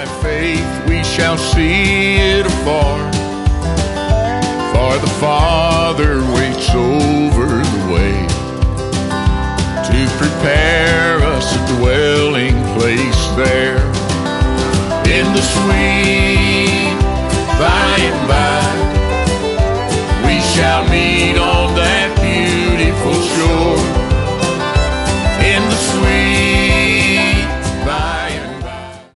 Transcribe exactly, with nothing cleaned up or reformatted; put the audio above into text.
by faith we shall see it afar, for the Father waits over the way to prepare us a dwelling place there in the sweet by and by. We shall meet on